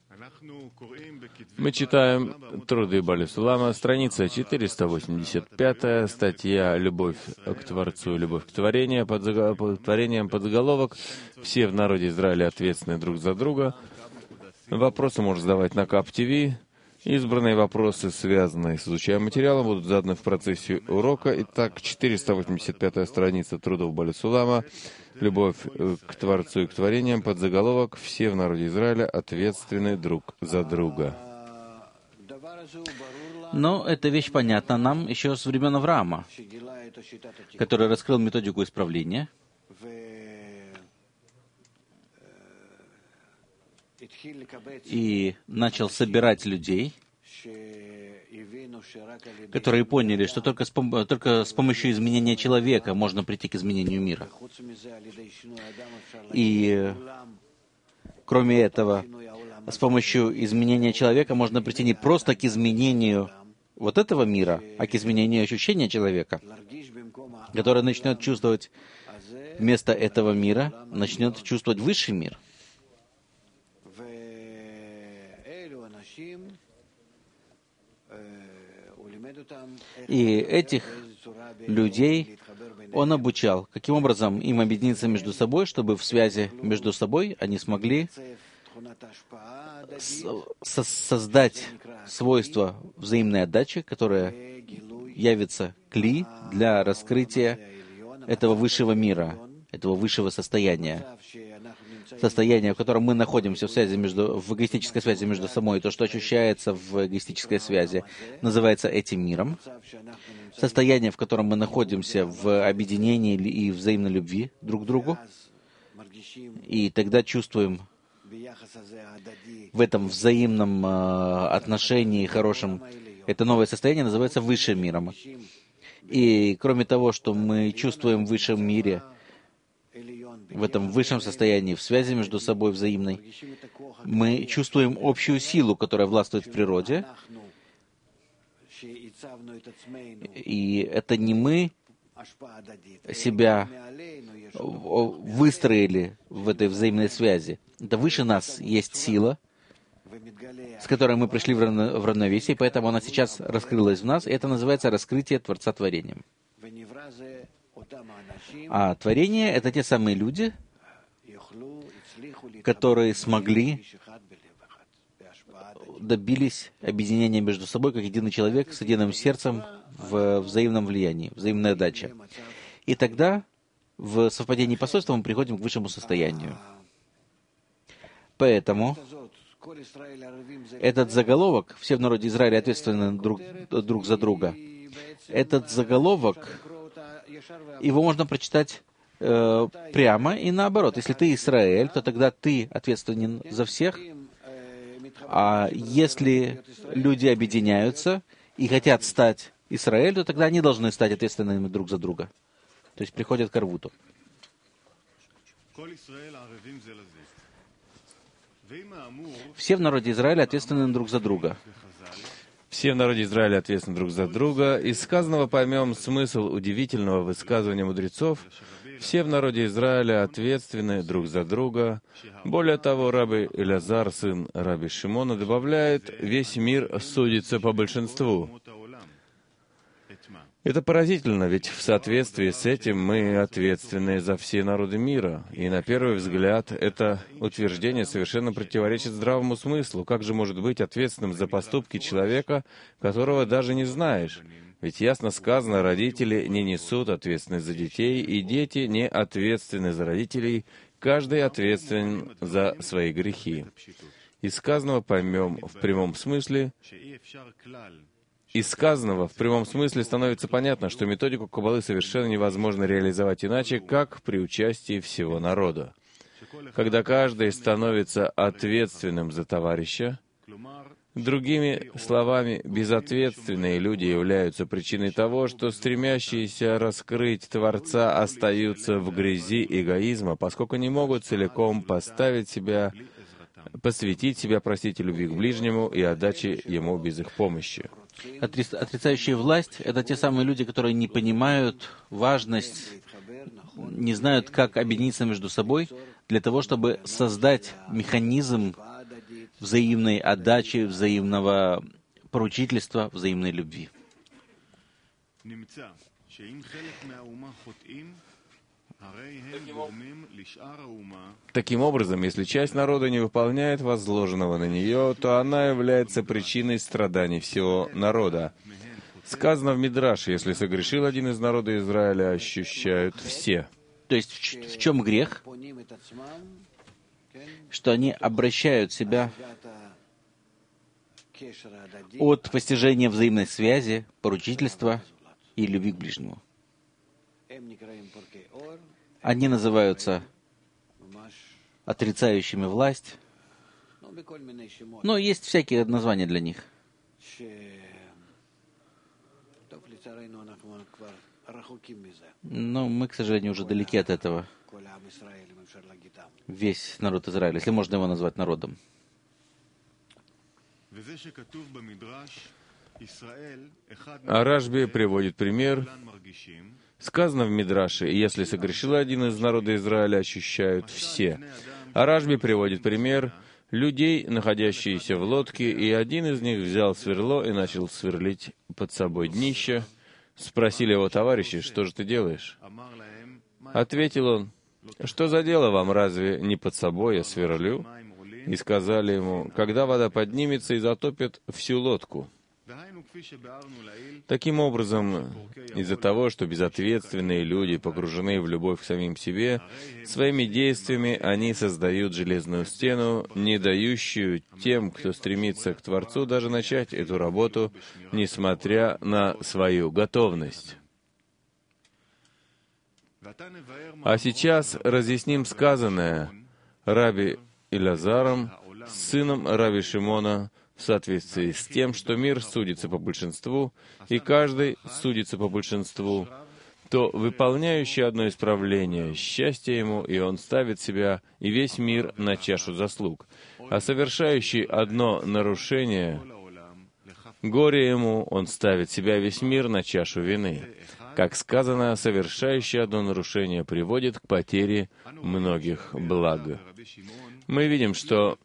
Мы читаем труды Бали Сулама, страница 485, статья «Любовь к Творцу и любовь к творению», под заголовок «Все в народе Израиля ответственны друг за друга». Вопросы можно задавать на КАП ТВ. Избранные вопросы, связанные с изучаемым материалом, будут заданы в процессе урока. Итак, 485-я страница трудов Бали Сулама, «Любовь к Творцу и к творениям», под заголовок «Все в народе Израиля ответственны друг за друга». Но эта вещь понятна нам еще с времен Авраама, который раскрыл методику исправления и начал собирать людей, которые поняли, что только с помощью изменения человека можно прийти к изменению мира. И кроме этого, с помощью изменения человека можно прийти не просто к изменению вот этого мира, а к изменению ощущения человека, который начнет чувствовать вместо этого мира, начнет чувствовать высший мир. И этих людей он обучал, каким образом им объединиться между собой, чтобы в связи между собой они смогли создать свойство взаимной отдачи, которое явится кли для раскрытия этого высшего мира, этого высшего состояния, в котором мы находимся в эгоистической связи между собой, и то, что ощущается в эгоистической связи, называется этим миром. Состояние, в котором мы находимся в объединении и взаимной любви друг к другу, и тогда чувствуем в этом взаимном отношении хорошем, это новое состояние называется высшим миром. И кроме того, что мы чувствуем в высшем мире, в этом высшем состоянии, в связи между собой взаимной, мы чувствуем общую силу, которая властвует в природе. И это не мы себя выстроили в этой взаимной связи. Это выше нас есть сила, с которой мы пришли в равновесие, поэтому она сейчас раскрылась в нас, и это называется раскрытие Творца творением. А творение — это те самые люди, которые добились объединения между собой, как единый человек, с единым сердцем в взаимном влиянии, взаимной отдаче. И тогда в совпадении посольства мы приходим к высшему состоянию. Поэтому этот заголовок «Все в народе Израиля ответственны друг за друга», этот заголовок, его можно прочитать прямо и наоборот. Если ты Израиль, то тогда ты ответственен за всех. А если люди объединяются и хотят стать Израиль, то тогда они должны стать ответственными друг за друга. То есть приходят к арвуту. Все в народе Израиля ответственны друг за друга. Все в народе Израиля ответственны друг за друга. Из сказанного поймем смысл удивительного высказывания мудрецов. Все в народе Израиля ответственны друг за друга. Более того, раби Элязар, сын раби Шимона, добавляет, весь мир судится по большинству. Это поразительно, ведь в соответствии с этим мы ответственны за все народы мира. И на первый взгляд это утверждение совершенно противоречит здравому смыслу. Как же может быть ответственным за поступки человека, которого даже не знаешь? Ведь ясно сказано, родители не несут ответственность за детей, и дети не ответственны за родителей, каждый ответственен за свои грехи. Из сказанного поймем в прямом смысле, становится понятно, что методику Каббалы совершенно невозможно реализовать иначе, как при участии всего народа. Когда каждый становится ответственным за товарища, другими словами, безответственные люди являются причиной того, что стремящиеся раскрыть Творца остаются в грязи эгоизма, поскольку не могут целиком посвятить себя, любви к ближнему и отдаче ему без их помощи. Отрицающие власть — это те самые люди, которые не понимают важность, не знают, как объединиться между собой для того, чтобы создать механизм взаимной отдачи, взаимного поручительства, взаимной любви. Таким образом, если часть народа не выполняет возложенного на нее, то она является причиной страданий всего народа. Сказано в Мидраше, если согрешил один из народа Израиля, ощущают все. То есть в чем грех? Что они обращают себя от постижения взаимной связи, поручительства и любви к ближнему. Они называются отрицающими власть, но есть всякие названия для них. Но мы, к сожалению, уже далеки от этого. Весь народ Израиля, если можно его назвать народом. А Рашби приводит пример. Сказано в Мидраше, если согрешил один из народа Израиля, ощущают все. А Рашби приводит пример людей, находящиеся в лодке, и один из них взял сверло и начал сверлить под собой днище. Спросили его товарищи, что же ты делаешь? Ответил он, что за дело вам, разве не под собой я сверлю? И сказали ему, когда вода поднимется и затопит всю лодку. Таким образом, из-за того, что безответственные люди погружены в любовь к самим себе, своими действиями они создают железную стену, не дающую тем, кто стремится к Творцу, даже начать эту работу, несмотря на свою готовность. А сейчас разъясним сказанное Раби Элазаром, сыном Раби Шимона, в соответствии с тем, что мир судится по большинству, и каждый судится по большинству, то выполняющий одно исправление, счастье ему, и он ставит себя и весь мир на чашу заслуг, а совершающий одно нарушение, горе ему, он ставит себя и весь мир на чашу вины. Как сказано, совершающий одно нарушение приводит к потере многих благ. Мы видим, что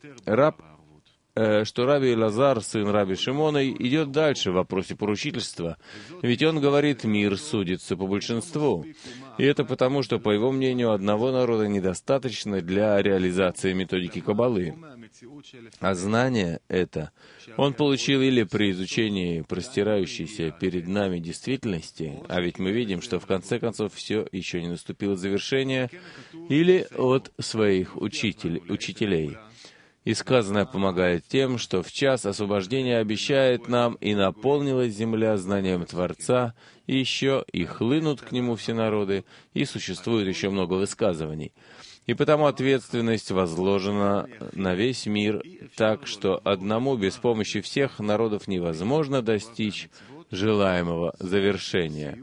Раби Элазар, сын Раби Шимона, идет дальше в вопросе поручительства, ведь он говорит, мир судится по большинству. И это потому, что, по его мнению, одного народа недостаточно для реализации методики Каббалы. А знание это он получил или при изучении простирающейся перед нами действительности, а ведь мы видим, что в конце концов все еще не наступило завершение, или от своих учителей. И сказанное помогает тем, что в час освобождения обещает нам, и наполнилась земля знанием Творца, и еще и хлынут к нему все народы, и существует еще много высказываний. И потому ответственность возложена на весь мир, так что одному без помощи всех народов невозможно достичь желаемого завершения.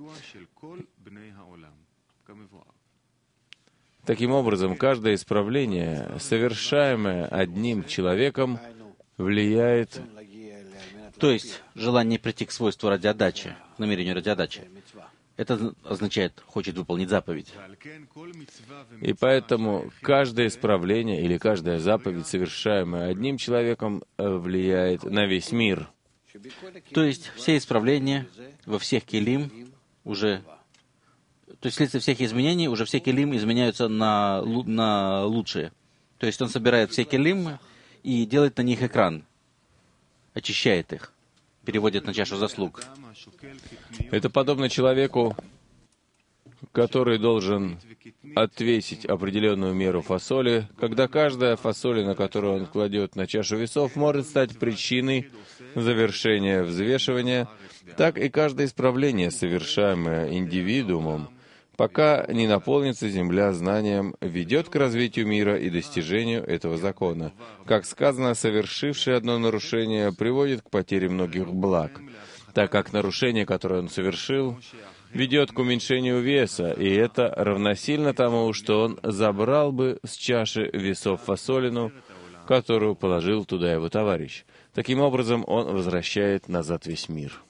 Таким образом, каждое исправление, совершаемое одним человеком, влияет... То есть, желание прийти к свойству ради отдачи, к намерению ради отдачи. Это означает, хочет выполнить заповедь. И поэтому каждое исправление или каждая заповедь, совершаемая одним человеком, влияет на весь мир. То есть, все исправления во всех келим уже... То есть, вследствие всех изменений, уже все келим изменяются на лучшие. То есть, он собирает все келим и делает на них экран, очищает их, переводит на чашу заслуг. Это подобно человеку, который должен отвесить определенную меру фасоли, когда каждая фасоль, на которую он кладет на чашу весов, может стать причиной завершения взвешивания, так и каждое исправление, совершаемое индивидуумом, пока не наполнится земля знанием, ведет к развитию мира и достижению этого закона. Как сказано, совершивший одно нарушение приводит к потере многих благ, так как нарушение, которое он совершил, ведет к уменьшению веса, и это равносильно тому, что он забрал бы с чаши весов фасолину, которую положил туда его товарищ. Таким образом, он возвращает назад весь мир.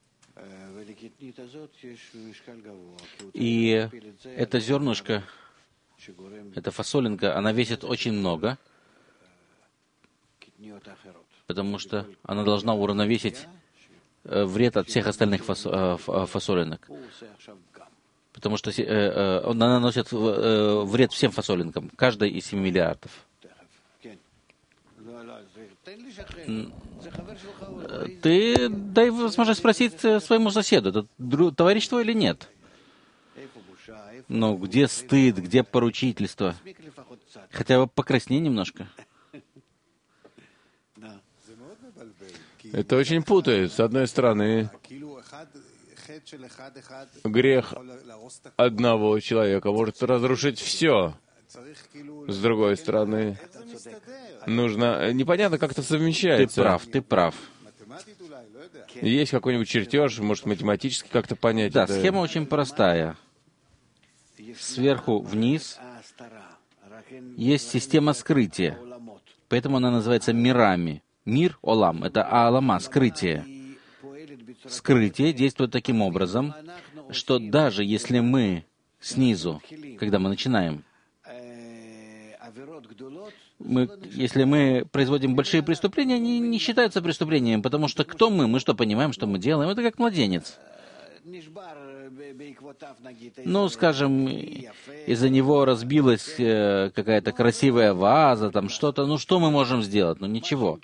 И это зернышко, эта фасолинка, она весит очень много. потому что она должна уравновесить вред от всех остальных фасолинок. Потому что она наносит вред всем фасолинкам, каждой из 7 миллиардов. Ты дай возможность спросить своему соседу, это товарищ твой или нет? Но где стыд, где поручительство? Хотя бы покрасней немножко. Это очень путает. С одной стороны, грех одного человека может разрушить все. С другой стороны, нужно... Непонятно, как это совмещается. Ты прав. Есть какой-нибудь чертеж, может, математически как-то понять? Да, схема очень простая. Сверху вниз есть система скрытия. Поэтому она называется мирами. Мир, олам, это аалама, скрытие. Скрытие действует таким образом, что даже если мы снизу, когда мы начинаем, если мы производим большие преступления, они не считаются преступлением, потому что кто мы? Мы что, понимаем, что мы делаем? Это как младенец. Ну, скажем, из-за него разбилась какая-то красивая ваза, там что-то. Ну, что мы можем сделать? Ну, ничего.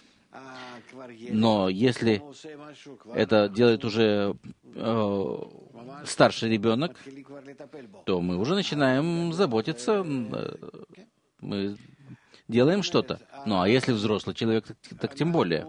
Но если это делает уже старший ребенок, то мы уже начинаем заботиться, мы делаем что-то. Ну, а если взрослый человек, так тем более.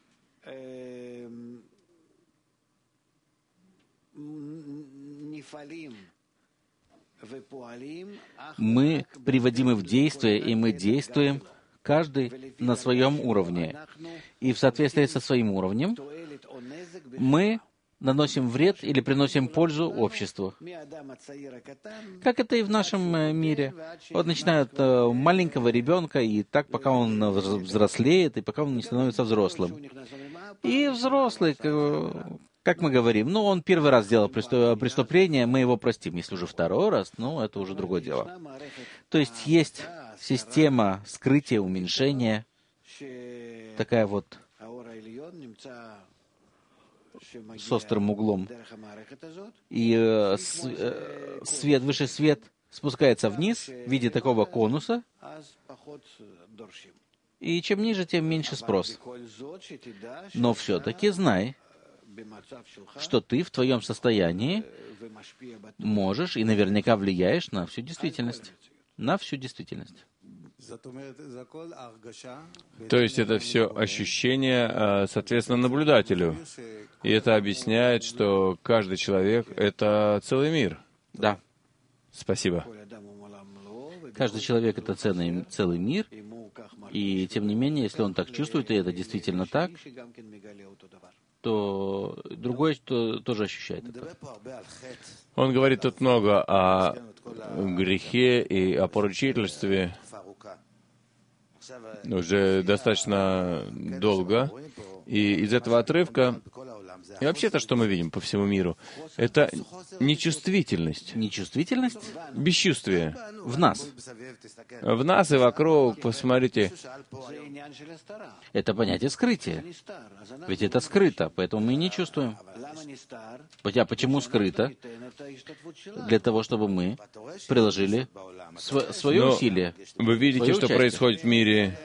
Мы приводимы в действие, и мы действуем, каждый на своем уровне. И в соответствии со своим уровнем мы наносим вред или приносим пользу обществу. Как это и в нашем мире. Вот начинают маленького ребенка, и так, пока он взрослеет, и пока он не становится взрослым. И взрослый, как мы говорим, ну, он первый раз сделал преступление, мы его простим. Если уже второй раз, ну, это уже другое дело. То есть есть система скрытия, уменьшения, такая вот с острым углом. И свет, высший свет спускается вниз в виде такого конуса, и чем ниже, тем меньше спрос. Но все-таки знай, что ты в твоем состоянии можешь и наверняка влияешь на всю действительность. На всю действительность. То есть это все ощущение, соответственно, наблюдателю. И это объясняет, что каждый человек — это целый мир. Да. Спасибо. Каждый человек — это целый мир, и тем не менее, если он так чувствует, и это действительно так, то другой тоже ощущает это. Он говорит тут много о грехе и о поручительстве уже достаточно долго. И из этого отрывка, и вообще-то, что мы видим по всему миру, это нечувствительность. Нечувствительность? Бесчувствие. В нас. В нас и вокруг, посмотрите. Это понятие скрытия. Ведь это скрыто, поэтому мы и не чувствуем. А почему скрыто? Для того, чтобы мы приложили свое усилие. Вы видите, что происходит в мире?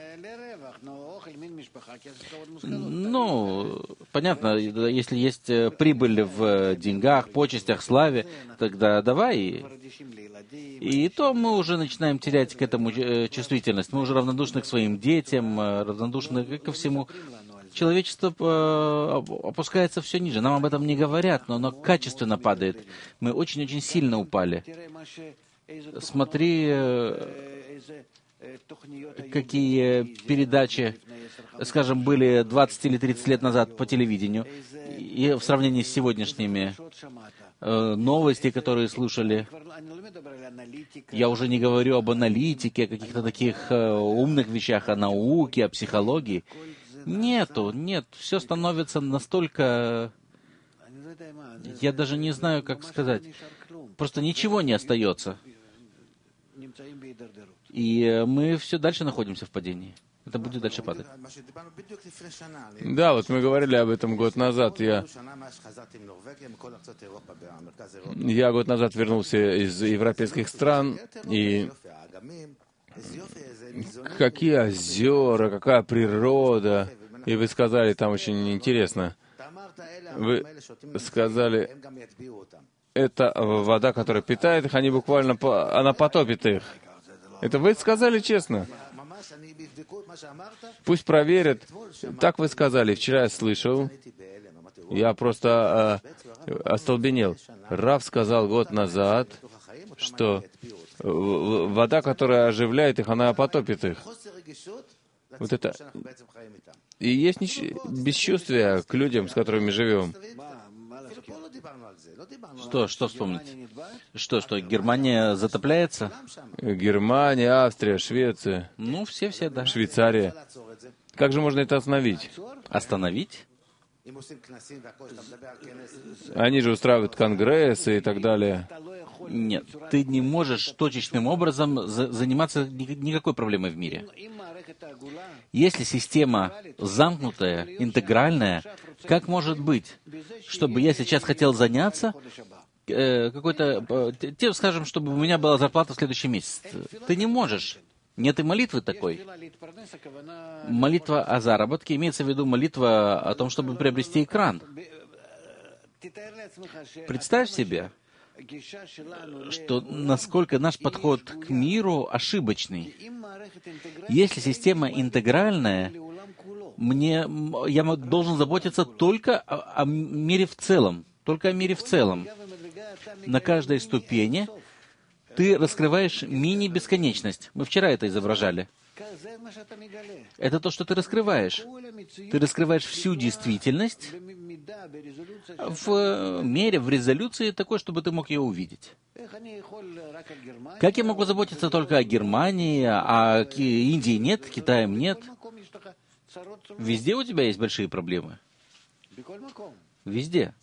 Ну, понятно, если есть прибыль в деньгах, почестях, славе, тогда давай. И то мы уже начинаем терять к этому чувствительность. Мы уже равнодушны к своим детям, равнодушны ко всему. Человечество опускается все ниже. Нам об этом не говорят, но оно качественно падает. Мы очень-очень сильно упали. Смотри, какие передачи, скажем, были 20 или 30 лет назад по телевидению, и в сравнении с сегодняшними новости, которые слушали. Я уже не говорю об аналитике, о каких-то таких умных вещах, о науке, о психологии. Нет, все становится настолько... Я даже не знаю, как сказать. Просто ничего не остается. И мы все дальше находимся в падении. это будет дальше падать. Да, вот мы говорили об этом год назад. Я год назад вернулся из европейских стран, и какие озера, какая природа. И вы сказали, там очень интересно. Вы сказали, это вода, которая питает их, они буквально, она потопит их. Это вы сказали честно. Пусть проверят. Так вы сказали. Вчера я слышал. Я просто остолбенел. Рав сказал год назад, что вода, которая оживляет их, она потопит их. Вот это. И есть бесчувствие к людям, с которыми живем. Что вспомнить? Что, Германия затопляется? Германия, Австрия, Швеция. Ну, все, да. Швейцария. Как же можно это остановить? Остановить? Они же устраивают конгрессы и так далее. Нет, ты не можешь точечным образом заниматься никакой проблемой в мире. Если система замкнутая, интегральная, как может быть, чтобы я сейчас хотел заняться тем, скажем, чтобы у меня была зарплата в следующий месяц? Ты не можешь. Нет и молитвы такой. Молитва о заработке имеется в виду молитва о том, чтобы приобрести экран. Представь себе, что насколько наш подход к миру ошибочный. Если система интегральная, я должен заботиться только о мире в целом, только о мире в целом. На каждой ступени ты раскрываешь мини-бесконечность. Мы вчера это изображали. Это то, что ты раскрываешь. Ты раскрываешь всю действительность в мере, в резолюции такой, чтобы ты мог ее увидеть. Как я могу заботиться только о Германии, а Индии нет, Китаем нет? Везде у тебя есть большие проблемы. Везде.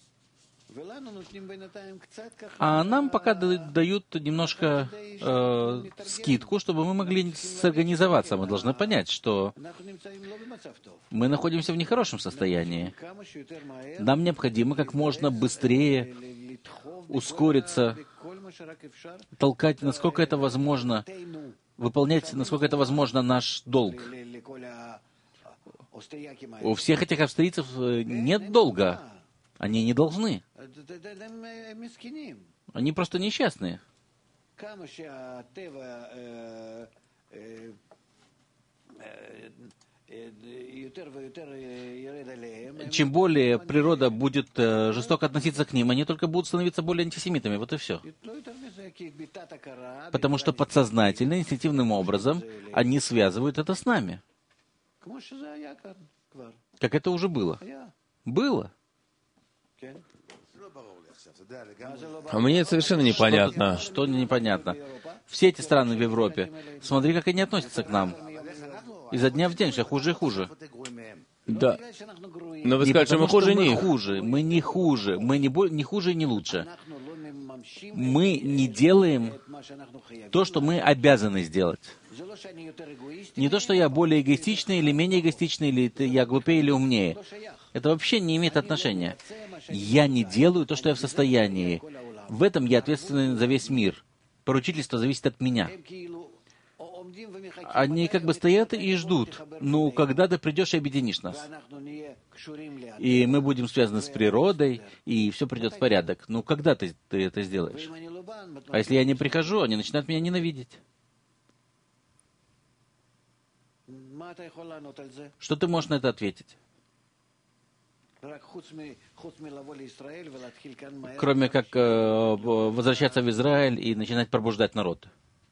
А нам пока дают немножко скидку, чтобы мы могли сорганизоваться. Мы должны понять, что мы находимся в нехорошем состоянии. Нам необходимо как можно быстрее ускориться, толкать, насколько это возможно, выполнять, насколько это возможно, наш долг. У всех этих австрийцев нет долга. Они не должны. Они просто несчастные. Чем более природа будет жестоко относиться к ним, они только будут становиться более антисемитами. Вот и все. Потому что подсознательно, инстинктивным образом, они связывают это с нами. Как это уже было. Было. А мне это совершенно непонятно. Что непонятно? Все эти страны в Европе, смотри, как они относятся к нам. Изо дня в день все хуже и хуже. Да. Но вы скажете, что мы хуже них. Мы не хуже. Мы не хуже и не лучше. Мы не делаем то, что мы обязаны сделать. Не то, что я более эгоистичный или менее эгоистичный, или я глупее или умнее. Это вообще не имеет отношения. Я не делаю то, что я в состоянии. В этом я ответственен за весь мир. Поручительство зависит от меня. Они как бы стоят и ждут. Ну, когда ты придешь и объединишь нас. И мы будем связаны с природой, и все придет в порядок. Ну, когда ты это сделаешь? А если я не прихожу, они начинают меня ненавидеть. Что ты можешь на это ответить? Кроме как возвращаться в Израиль и начинать пробуждать народ.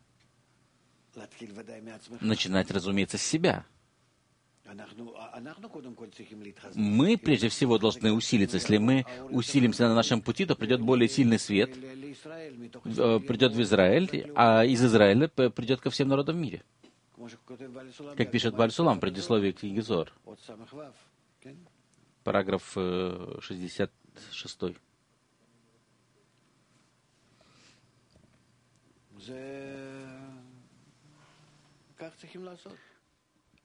Начинать, разумеется, с себя. Мы, прежде всего, должны усилиться. Если мы усилимся на нашем пути, то придет более сильный свет, придет в Израиль, а из Израиля придет ко всем народам в мире. Как пишет Баль-Сулам в предисловии к книге Зоар. Параграф 66.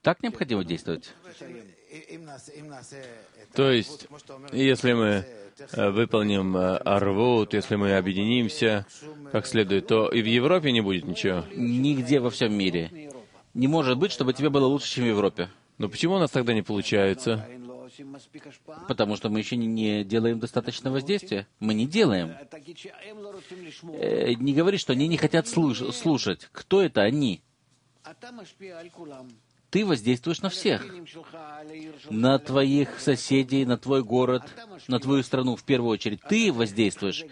Так необходимо действовать. То есть, если мы выполним арвут, если мы объединимся как следует, то и в Европе не будет ничего. Нигде во всем мире. Не может быть, чтобы тебе было лучше, чем в Европе. Но почему у нас тогда не получается? Потому что мы еще не делаем достаточно воздействия. Мы не делаем. Не говори, что они не хотят слушать. Кто это они? Ты воздействуешь на всех. На твоих соседей, на твой город, на твою страну в первую очередь. Ты воздействуешь.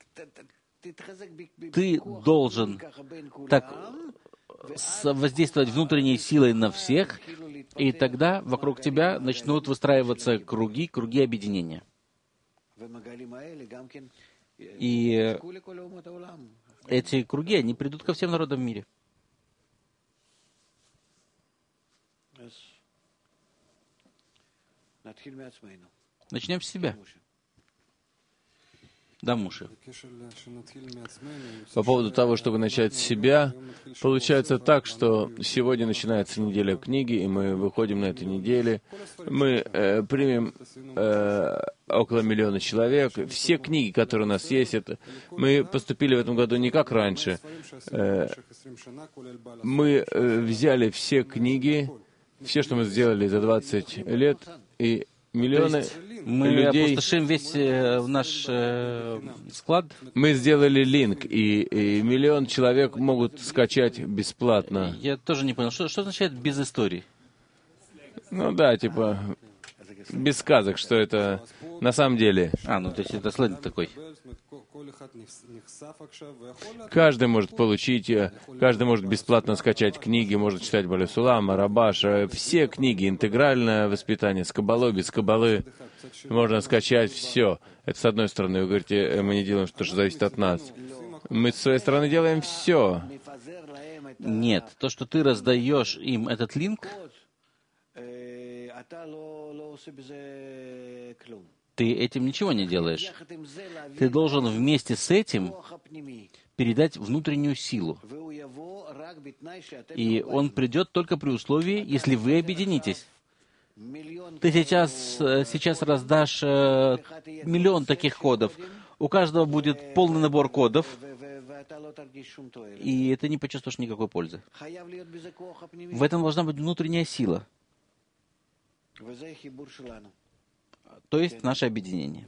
Ты должен так воздействовать внутренней силой на всех, и тогда вокруг тебя начнут выстраиваться круги объединения. И эти круги, они придут ко всем народам в мире. Начнем с себя. Да, Муше. По поводу того, чтобы начать с себя, получается так, что сегодня начинается неделя книги, и мы выходим на этой неделе. Мы примем около 1 миллиона человек. Все книги, которые у нас есть, мы поступили в этом году не как раньше. Мы взяли все книги, все, что мы сделали за 20 лет, и миллионы мы людей... опустошим весь наш склад. Мы сделали линк, и 1 миллион человек могут скачать бесплатно. Я тоже не понял, что означает без истории? Ну да, типа, без сказок, что это на самом деле. То есть это сленг такой. Каждый может получить, каждый может бесплатно скачать книги, может читать Баля-Сулам, Рабаш, все книги, интегральное воспитание, с кабалой, без кабалы. Можно скачать все. Это с одной стороны. Вы говорите, мы не делаем что зависит от нас. Мы с своей стороны делаем все. Нет, то, что ты раздаешь им этот линк, ты этим ничего не делаешь. Ты должен вместе с этим передать внутреннюю силу. И он придет только при условии, если вы объединитесь. Ты сейчас раздашь 1 миллион таких кодов. У каждого будет полный набор кодов, и ты не почувствуешь никакой пользы. В этом должна быть внутренняя сила. То есть наше объединение.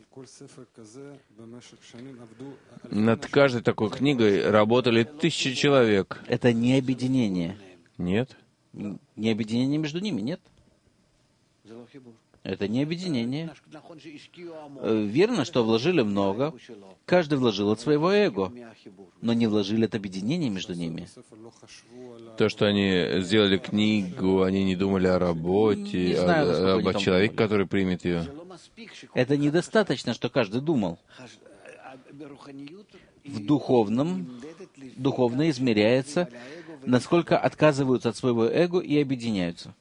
Над каждой такой книгой работали 1000 человек. Это не объединение. Нет? Не объединение между ними, нет. Это не объединение. Верно, что вложили много. Каждый вложил от своего эго. Но не вложили от объединения между ними. То, что они сделали книгу, они не думали о работе, об человеке, который примет ее. Это недостаточно, что каждый думал. В духовно измеряется, насколько отказываются от своего эго и объединяются.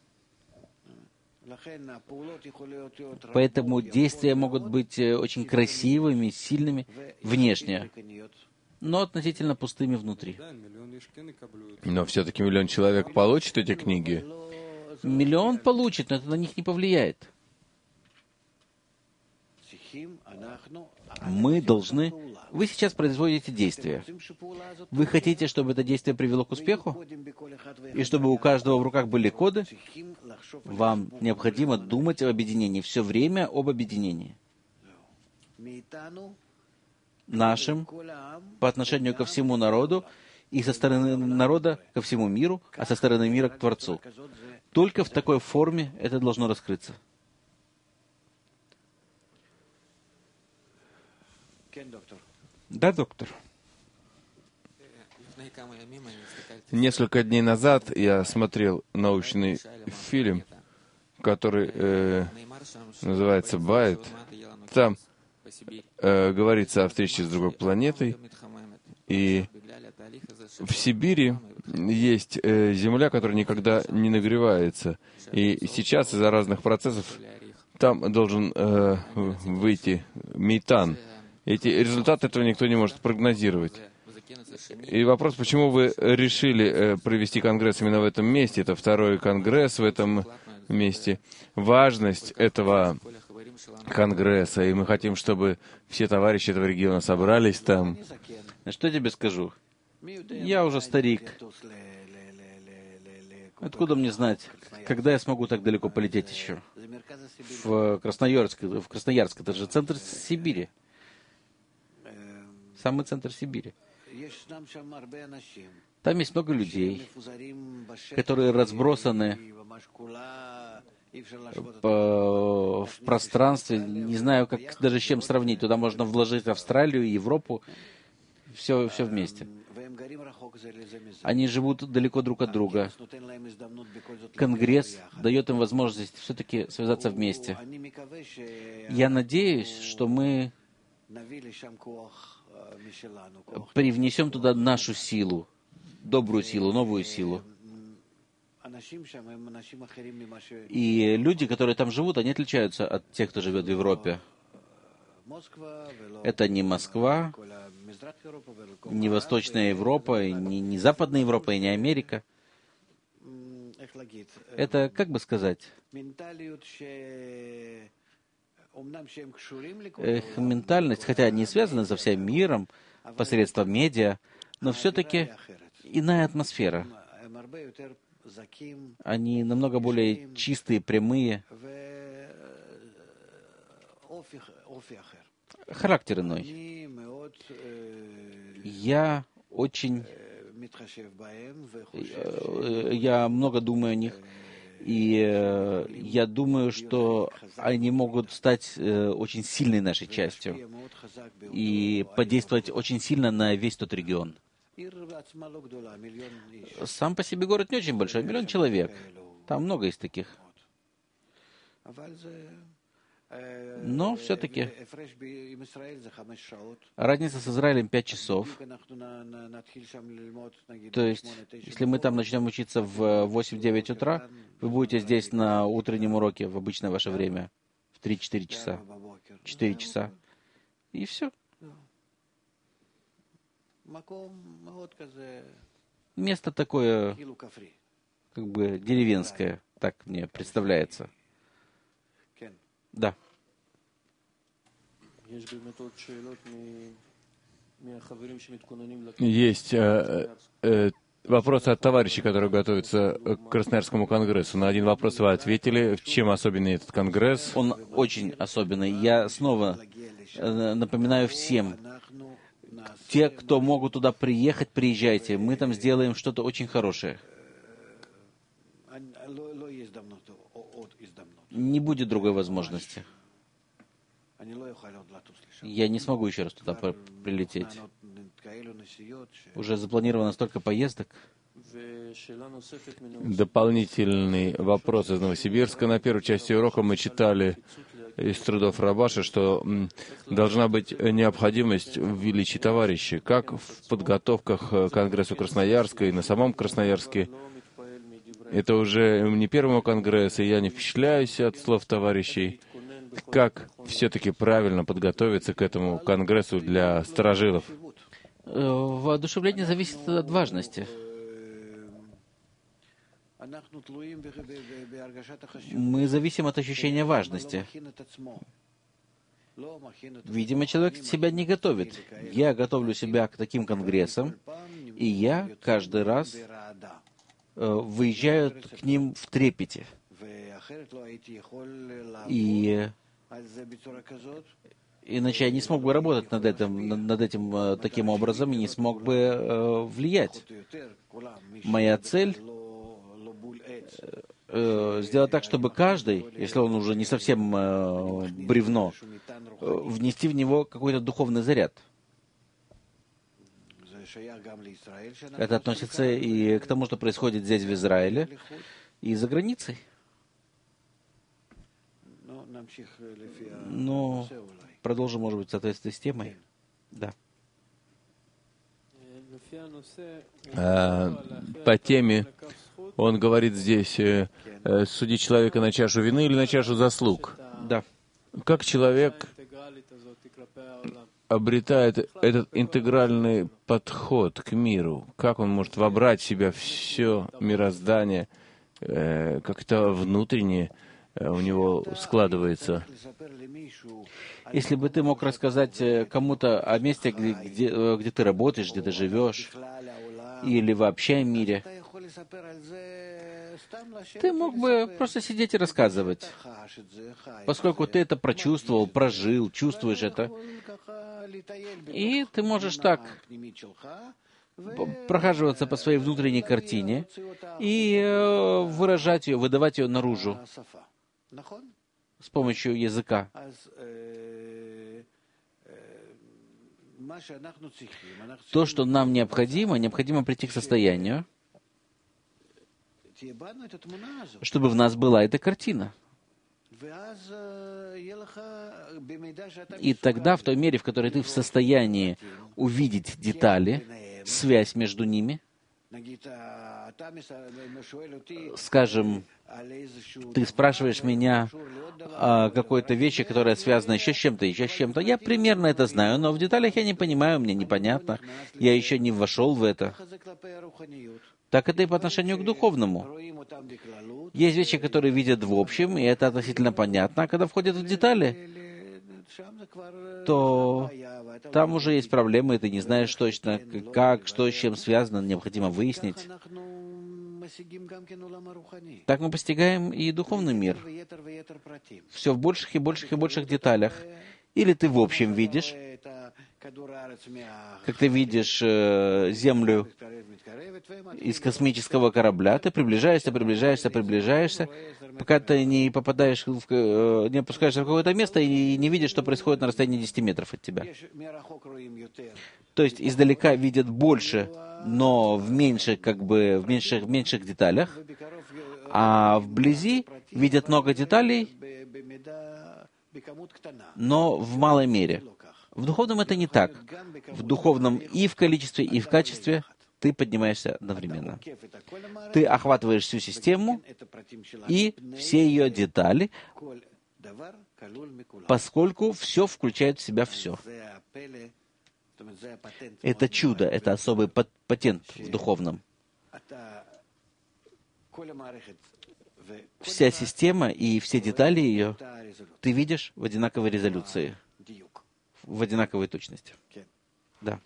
Поэтому действия могут быть очень красивыми, сильными внешне, но относительно пустыми внутри. Но все-таки 1 миллион человек получит эти книги. 1 миллион получит, но это на них не повлияет. Мы должны... Вы сейчас производите действия. Вы хотите, чтобы это действие привело к успеху? И чтобы у каждого в руках были коды? Вам необходимо думать об объединении, все время об объединении. Нашим, по отношению ко всему народу, и со стороны народа ко всему миру, а со стороны мира к Творцу. Только в такой форме это должно раскрыться. Да, доктор. Несколько дней назад я смотрел научный фильм, который называется «Байт». Там говорится о встрече с другой планетой, и в Сибири есть земля, которая никогда не нагревается. И сейчас из-за разных процессов там должен выйти метан. Эти результаты этого никто не может прогнозировать. И вопрос, почему вы решили провести конгресс именно в этом месте? Это второй конгресс в этом месте. Важность этого конгресса, и мы хотим, чтобы все товарищи этого региона собрались там. Что я тебе скажу? Я уже старик. Откуда мне знать, когда я смогу так далеко полететь еще? В Красноярск, это же центр Сибири. Самый центр Сибири. Там есть много людей, которые разбросаны в пространстве. Не знаю, как даже с чем сравнить. Туда можно вложить Австралию, Европу. Все вместе. Они живут далеко друг от друга. Конгресс дает им возможность все-таки связаться вместе. Я надеюсь, что мы привнесем туда нашу силу, добрую силу, новую силу. И люди, которые там живут, они отличаются от тех, кто живет в Европе. Это не Москва, не Восточная Европа, не Западная Европа и не Америка. Это, как бы сказать, их ментальность, хотя они связаны со всем миром посредством медиа, но все-таки иная атмосфера. Они намного более чистые, прямые. Характер иной. Я много думаю о них, и я думаю, что они могут стать очень сильной нашей частью и подействовать очень сильно на весь тот регион. Сам по себе город не очень большой, 1 миллион человек. Там много из таких. Но все-таки разница с Израилем 5 часов. То есть, если мы там начнем учиться в 8-9 утра, вы будете здесь на утреннем уроке в обычное ваше время, в 3-4 часа. 4 часа. И все. Место такое, как бы деревенское, так мне представляется. Да. Есть вопросы от товарищей, которые готовятся к Красноярскому конгрессу. На один вопрос вы ответили. Чем особенный этот конгресс? Он очень особенный. Я снова напоминаю всем, те, кто могут туда приехать, приезжайте. Мы там сделаем что-то очень хорошее. Не будет другой возможности. Я не смогу еще раз туда прилететь. Уже запланировано столько поездок. Дополнительный вопрос из Новосибирска. На первой части урока мы читали из трудов Рабаша, что должна быть необходимость в величии товарищей, как в подготовках к Конгрессу Красноярска и на самом Красноярске. Это уже не первого конгресса, и я не впечатляюсь от слов товарищей. Как все-таки правильно подготовиться к этому конгрессу для старожилов? Воодушевление зависит от важности. Мы зависим от ощущения важности. Видимо, человек себя не готовит. Я готовлю себя к таким конгрессам, и я каждый раз выезжаю к ним в трепете. И иначе я не смог бы работать над этим таким образом и не смог бы влиять. Моя цель сделать так, чтобы каждый, если он уже не совсем бревно, внести в него какой-то духовный заряд. Это относится и к тому, что происходит здесь, в Израиле, и за границей. Но продолжим, может быть, в соответствии с темой. Да. По теме он говорит здесь, судить человека на чашу вины или на чашу заслуг. Да. Как человек обретает этот интегральный подход к миру? Как он может вобрать в себя все мироздание, как это внутренне у него складывается? Если бы ты мог рассказать кому-то о месте, где ты работаешь, где ты живешь, или вообще о мире, ты мог бы просто сидеть и рассказывать, поскольку ты это прочувствовал, прожил, чувствуешь это. И ты можешь так прохаживаться по своей внутренней картине и выражать ее, выдавать ее наружу с помощью языка. То, что нам необходимо прийти к состоянию, чтобы в нас была эта картина. И тогда, в той мере, в которой ты в состоянии увидеть детали, связь между ними, скажем, ты спрашиваешь меня о какой-то вещи, которая связана еще с чем-то, еще с чем-то. Я примерно это знаю, но в деталях я не понимаю, мне непонятно. Я еще не вошел в это. Так это и по отношению к духовному. Есть вещи, которые видят в общем, и это относительно понятно. А когда входят в детали, то там уже есть проблемы, и ты не знаешь точно, как, что с чем связано, необходимо выяснить. Так мы постигаем и духовный мир. Все в больших и больших и больших деталях. Или ты в общем видишь, как ты видишь Землю из космического корабля, ты приближаешься, пока ты не попадаешь, не опускаешься в какое-то место и не видишь, что происходит на расстоянии 10 метров от тебя. То есть издалека видят больше, но в меньших деталях, а вблизи видят много деталей, но в малой мере. В духовном это не так. В духовном и в количестве, и в качестве ты поднимаешься одновременно. Ты охватываешь всю систему и все ее детали, поскольку все включает в себя все. Это чудо, это особый патент в духовном. Вся система и все детали ее ты видишь в одинаковой резолюции, в одинаковой точности. Да.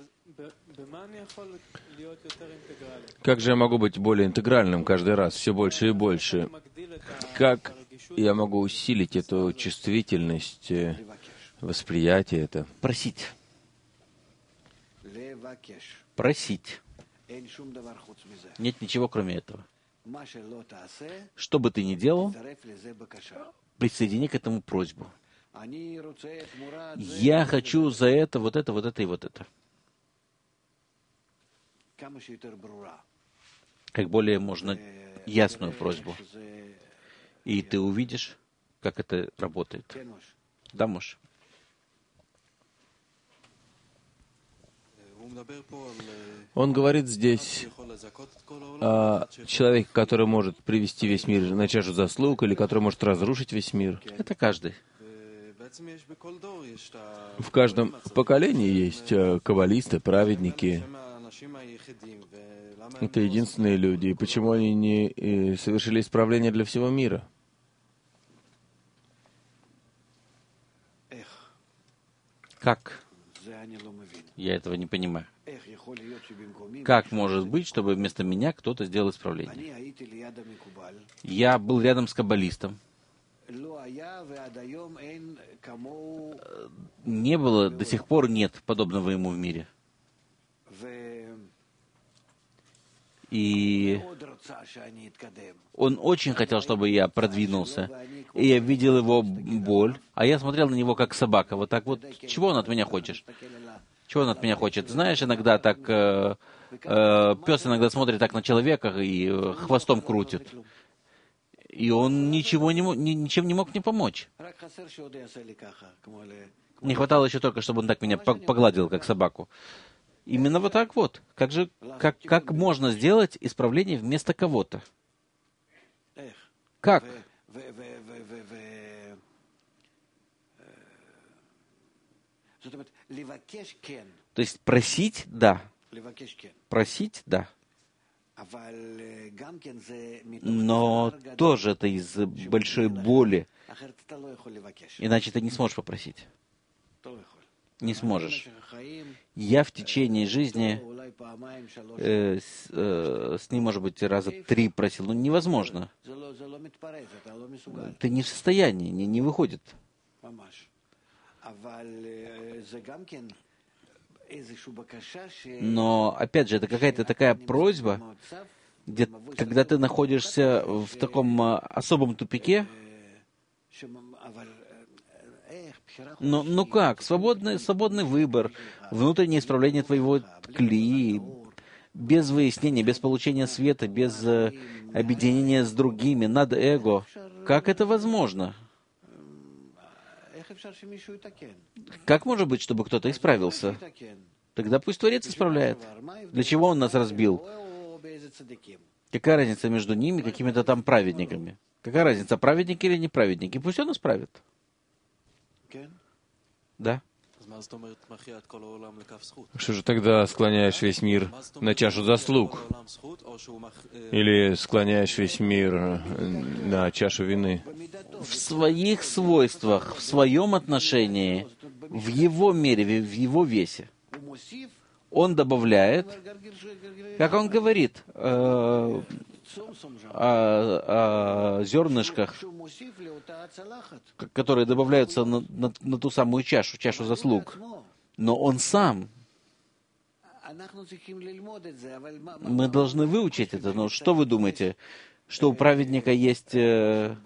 Как же я могу быть более интегральным каждый раз, все больше и больше? Как я могу усилить эту чувствительность, восприятие это? Просить. Просить. Нет ничего, кроме этого. Что бы ты ни делал, присоедини к этому просьбу. Я хочу за это, вот это, вот это и вот это. Как более можно ясную просьбу. И ты увидишь, как это работает. Да, Мош? Он говорит здесь о человеке, который может привести весь мир на чашу заслуг, или который может разрушить весь мир. Это каждый. В каждом поколении есть каббалисты, праведники. Это единственные люди. И почему они не совершили исправление для всего мира? Как? Я этого не понимаю. Как может быть, чтобы вместо меня кто-то сделал исправление? Я был рядом с каббалистом. Не было, до сих пор нет подобного ему в мире. И он очень хотел, чтобы я продвинулся. И я видел его боль, а я смотрел на него как собака. Вот так вот. Чего он от меня хочет? Чего он от меня хочет? Знаешь, иногда так пес иногда смотрит так на человека и хвостом крутит. И он ничем не мог мне помочь. Не хватало еще только, чтобы он так меня погладил, как собаку. Именно вот так вот. Как можно сделать исправление вместо кого-то? Как? То есть просить — да. Просить — да. Но тоже это из большой боли. Иначе ты не сможешь попросить. Не сможешь. Я в течение жизни с ним, может быть, раза 3 просил. Но невозможно. Ты не в состоянии, не выходит. Но, опять же, это какая-то такая просьба, где, когда ты находишься в таком особом тупике, ну как, свободный выбор, внутреннее исправление твоего кли, без выяснения, без получения света, без объединения с другими, над эго. Как это возможно? Как может быть, чтобы кто-то исправился? Тогда пусть Творец исправляет. Для чего Он нас разбил? Какая разница между ними и какими-то там праведниками? Какая разница, праведники или неправедники? Пусть Он исправит. Да. Что же тогда склоняешь весь мир на чашу заслуг? Или склоняешь весь мир на чашу вины? В своих свойствах, в своем отношении, в его мере, в его весе. Он добавляет, как он говорит, о зернышках, которые добавляются на ту самую чашу заслуг. Но он сам. Мы должны выучить это. Но что вы думаете? Что у праведника есть все,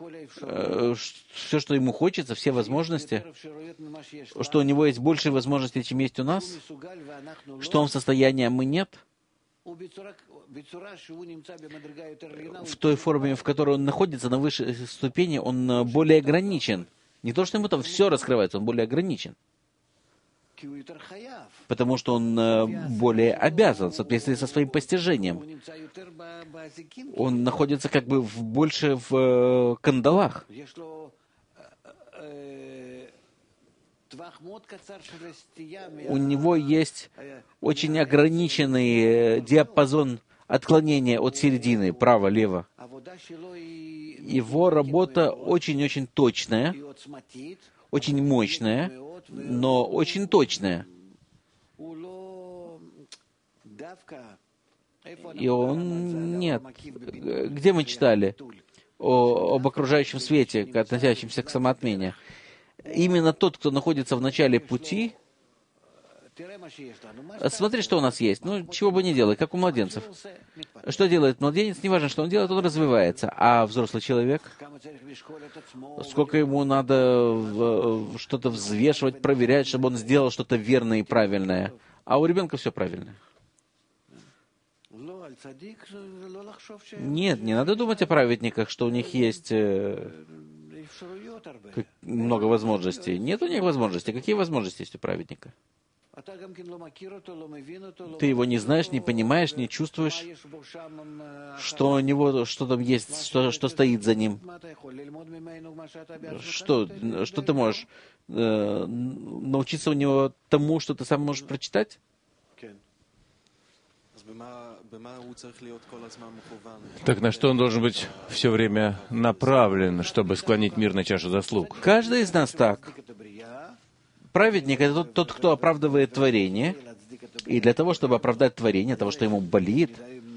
что ему хочется, все возможности? Что у него есть больше возможностей, чем есть у нас? Что он в состоянии, а мы нет? В той форме, в которой он находится, на высшей ступени, он более ограничен. Не то, что ему там все раскрывается, он более ограничен. Потому что он более обязан в соответствии со своим постижением. Он находится как бы больше в кандалах. У него есть очень ограниченный диапазон отклонения от середины, право-лево. Его работа очень-очень точная, очень мощная, но очень точная. И он нет. Где мы читали об окружающем свете, относящемся к самоотмене? Именно тот, кто находится в начале пути, смотри, что у нас есть. Ну, чего бы ни делай, как у младенцев. Что делает младенец? Неважно, что он делает, он развивается. А взрослый человек, сколько ему надо что-то взвешивать, проверять, чтобы он сделал что-то верное и правильное. А у ребенка все правильно. Нет, не надо думать о праведниках, что у них есть много возможностей. Нет у них возможностей. Какие возможности есть у праведника? Ты его не знаешь, не понимаешь, не чувствуешь, что у него, что там есть, что стоит за ним. Что ты можешь научиться у него тому, что ты сам можешь прочитать? Так на что он должен быть все время направлен, чтобы склонить мир на чашу заслуг? Каждый из нас так. Праведник — это тот, кто оправдывает творение, и для того, чтобы оправдать творение, того, что ему болит,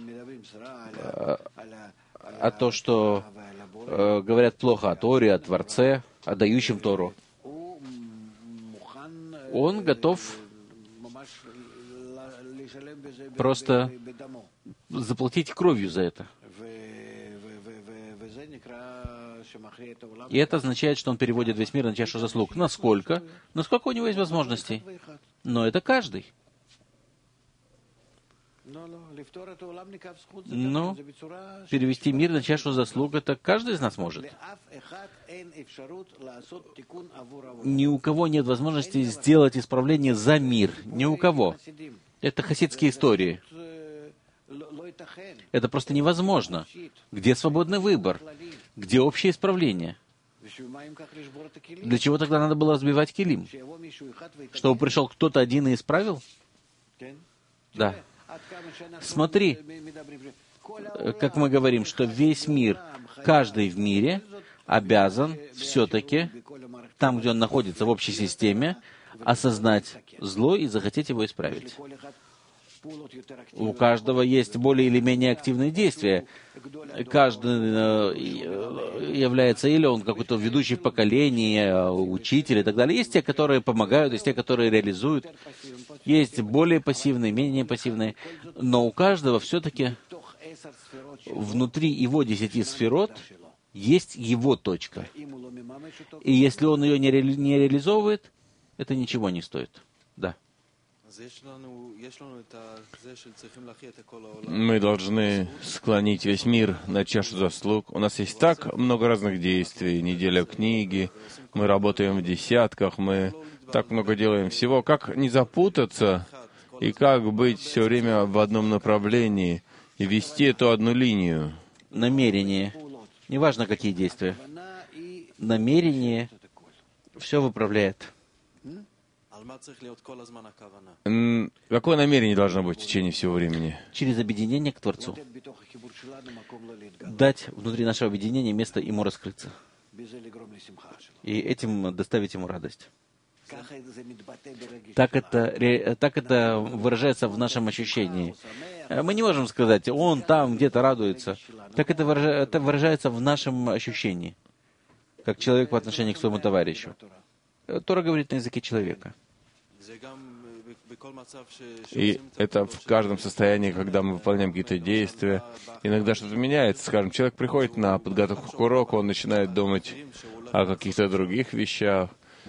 а то, что говорят плохо о Торе, о Творце, о дающем Тору, он готов просто заплатить кровью за это. И это означает, что он переводит весь мир на чашу заслуг. Насколько? Насколько у него есть возможностей? Но это каждый. Но перевести мир на чашу заслуг, это каждый из нас может. Ни у кого нет возможности сделать исправление за мир. Ни у кого. Это хасидские истории. Это просто невозможно. Где свободный выбор? Где общее исправление? Для чего тогда надо было разбивать килим? Чтобы пришел кто-то один и исправил? Да. Смотри, как мы говорим, что весь мир, каждый в мире обязан все-таки, там, где он находится в общей системе, осознать зло и захотеть его исправить. У каждого есть более или менее активные действия. Каждый является, или он какой-то ведущий в поколении, учитель и так далее. Есть те, которые помогают, есть те, которые реализуют. Есть более пассивные, менее пассивные. Но у каждого все-таки внутри его 10 сферот есть его точка. И если он ее не реализовывает, это ничего не стоит. Да. Мы должны склонить весь мир на чашу заслуг. У нас есть так много разных действий. Неделя книги, мы работаем в десятках, мы так много делаем всего. Как не запутаться и как быть все время в одном направлении и вести эту одну линию? Намерение. Неважно, какие действия. Намерение все выправляет. Какое намерение должно быть в течение всего времени? Через объединение к Творцу. Дать внутри нашего объединения место ему раскрыться. И этим доставить ему радость. Так это выражается в нашем ощущении. Мы не можем сказать, он там где-то радуется. Так это выражается в нашем ощущении, как человек по отношению к своему товарищу. Тора говорит на языке человека. И это в каждом состоянии, когда мы выполняем какие-то действия. Иногда что-то меняется. Скажем, человек приходит на подготовку к уроку, он начинает думать о каких-то других вещах.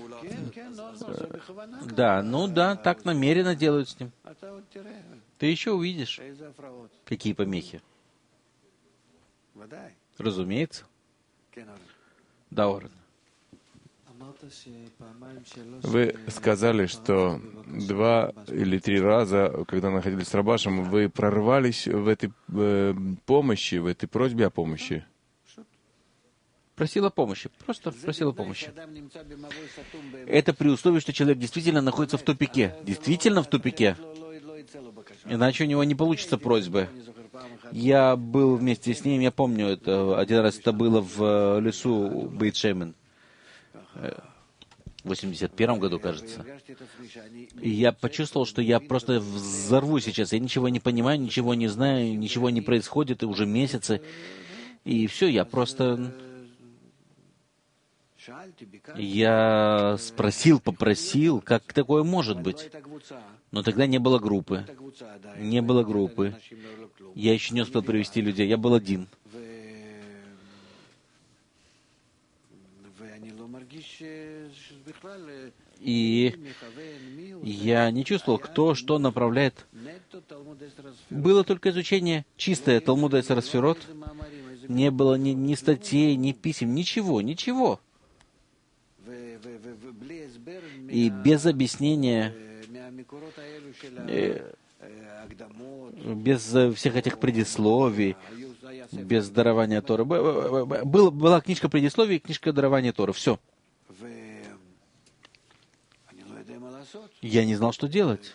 Да, так намеренно делают с ним. Ты еще увидишь, какие помехи. Разумеется. Да, Орен. Вы сказали, что 2 или 3 раза, когда находились с Рабашем, вы прорвались в этой помощи, в этой просьбе о помощи. Просила помощи, просто просила помощи. Это при условии, что человек действительно находится в тупике. Действительно в тупике. Иначе у него не получится просьбы. Я был вместе с ним, я помню, это один раз это было в лесу Бейт-Шемен. В 81 году, кажется. И я почувствовал, что я просто взорву сейчас. Я ничего не понимаю, ничего не знаю, ничего не происходит, и уже месяцы. И все, я просто... Я спросил, попросил, как такое может быть. Но тогда не было группы. Не было группы. Я еще не успел привести людей. Я был один. И я не чувствовал, кто что направляет. Было только изучение чистое Талмуда Эцер ха-Сферот. Не было ни статей, ни писем, ничего. И без объяснения, без всех этих предисловий, без дарования Торы. Была книжка предисловий, книжка дарования Торы. Все. Я не знал, что делать.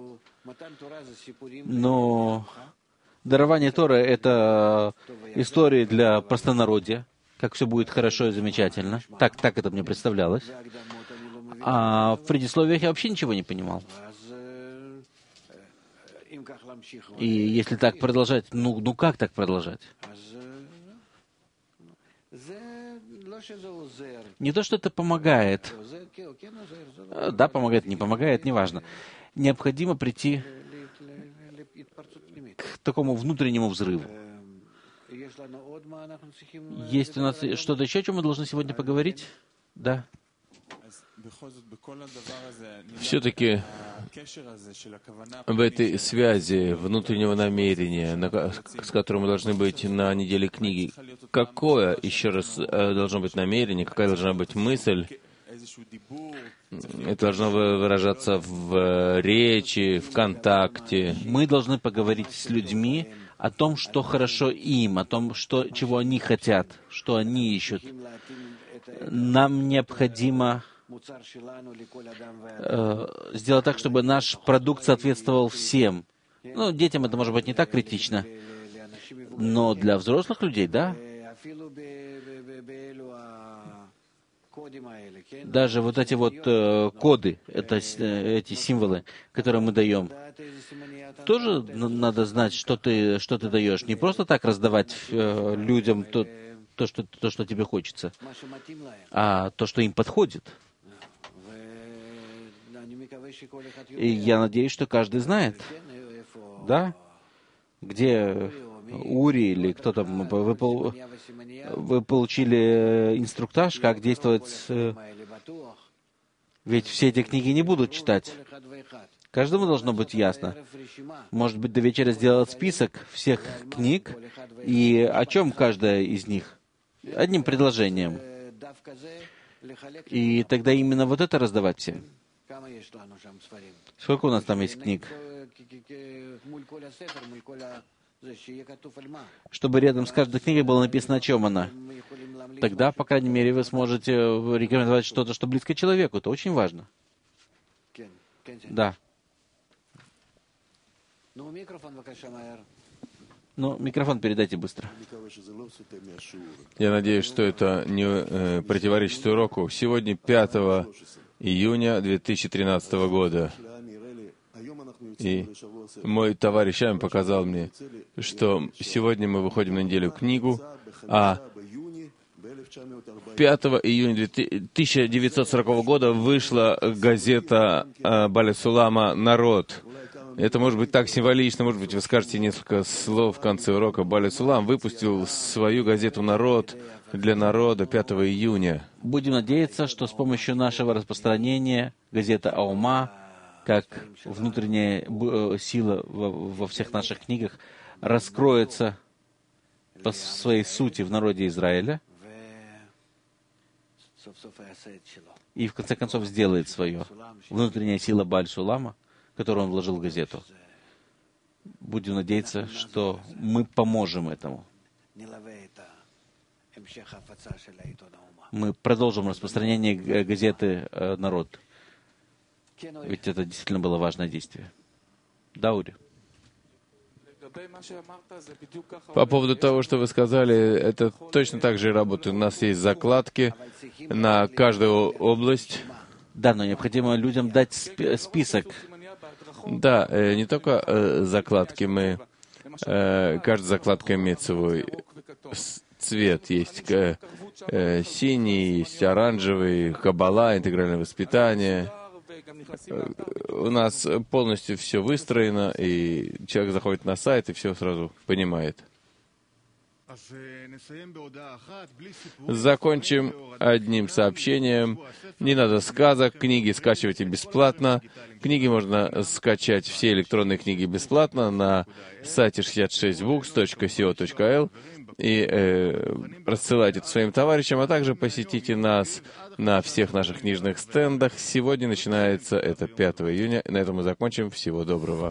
Но дарование Торы — это истории для простонародья, как все будет хорошо и замечательно. Так это мне представлялось. А в предисловиях я вообще ничего не понимал. И если так продолжать, как так продолжать? Не то, что это помогает. Да, помогает, не помогает, неважно. Необходимо прийти к такому внутреннему взрыву. Есть у нас что-то еще, о чем мы должны сегодня поговорить? Да. Все-таки в этой связи внутреннего намерения, с которым мы должны быть на неделе книги, какое, еще раз, должно быть намерение, какая должна быть мысль? Это должно выражаться в речи, в контакте. Мы должны поговорить с людьми о том, что хорошо им, о том, чего они хотят, что они ищут. нам необходимо сделать так, чтобы наш продукт соответствовал всем. Ну, детям это может быть не так критично, но для взрослых людей, да. Даже вот эти вот коды, это эти символы, которые мы даем, тоже надо знать, что ты даешь. Не просто так раздавать людям то, что тебе хочется, а то, что им подходит. И я надеюсь, что каждый знает, да, где Ури или кто там, вы получили инструктаж, как действовать. Ведь все эти книги не будут читать. Каждому должно быть ясно. Может быть, до вечера сделать список всех книг и о чем каждая из них. Одним предложением. И тогда именно вот это раздавать всем. Сколько у нас там есть книг? Чтобы рядом с каждой книгой было написано, о чем она. Тогда, по крайней мере, вы сможете рекомендовать что-то, что близко человеку. Это очень важно. Да. Ну, микрофон передайте быстро. Я надеюсь, что это не противоречит уроку. Сегодня 5 июня 2013 года. И мой товарищ Ам показал мне, что сегодня мы выходим на неделю книгу, а 5 июня 1940 года вышла газета Баля Сулама «Народ». Это может быть так символично, может быть, вы скажете несколько слов в конце урока. Баля Сулам выпустил свою газету «Народ» для народа 5 июня. Будем надеяться, что с помощью нашего распространения газета «Аума», как внутренняя сила во всех наших книгах, раскроется по своей сути в народе Израиля и в конце концов сделает свое. Внутренняя сила Баль Сулама, которую он вложил в газету. Будем надеяться, что мы поможем этому. Мы продолжим распространение газеты «Народ». Ведь это действительно было важное действие. Да, Ури? По поводу того, что вы сказали, это точно так же и работает. У нас есть закладки на каждую область. Да, но необходимо людям дать список. Да, не только закладки. Каждая закладка имеет свой цвет. Есть синий, есть оранжевый, каббала, интегральное воспитание. У нас полностью все выстроено, и человек заходит на сайт и все сразу понимает. Закончим одним сообщением. Не надо сказок, книги скачивайте бесплатно. Книги можно скачать, все электронные книги бесплатно на сайте 66books.co.il и рассылайте это своим товарищам, а также посетите нас на всех наших книжных стендах. Сегодня начинается это 5 июня. На этом мы закончим. Всего доброго.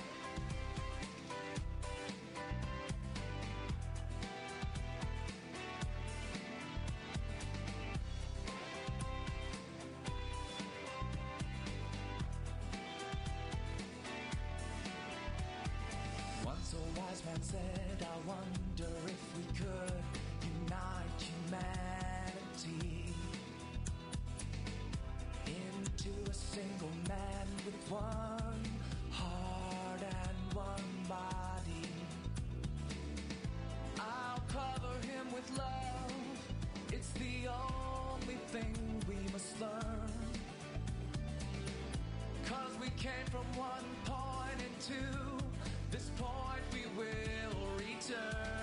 Came from one point into this point we will return.